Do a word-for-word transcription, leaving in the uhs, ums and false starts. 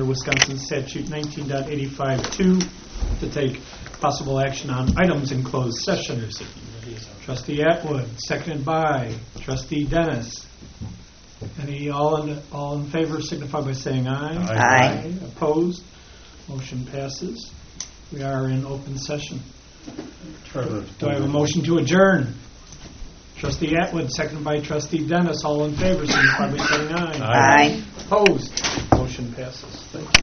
Wisconsin Statute nineteen eighty-five two to take possible action on items in closed session. Trustee Atwood, seconded by Trustee Dennis. Any all in all in favor signify by saying aye. Aye. Aye. Opposed? Motion passes. We are in open session. Trevor. Do I have a motion to adjourn? Trustee Atwood, seconded by Trustee Dennis. All in favor signify by saying aye. Aye. Opposed? Motion passes. Thank you.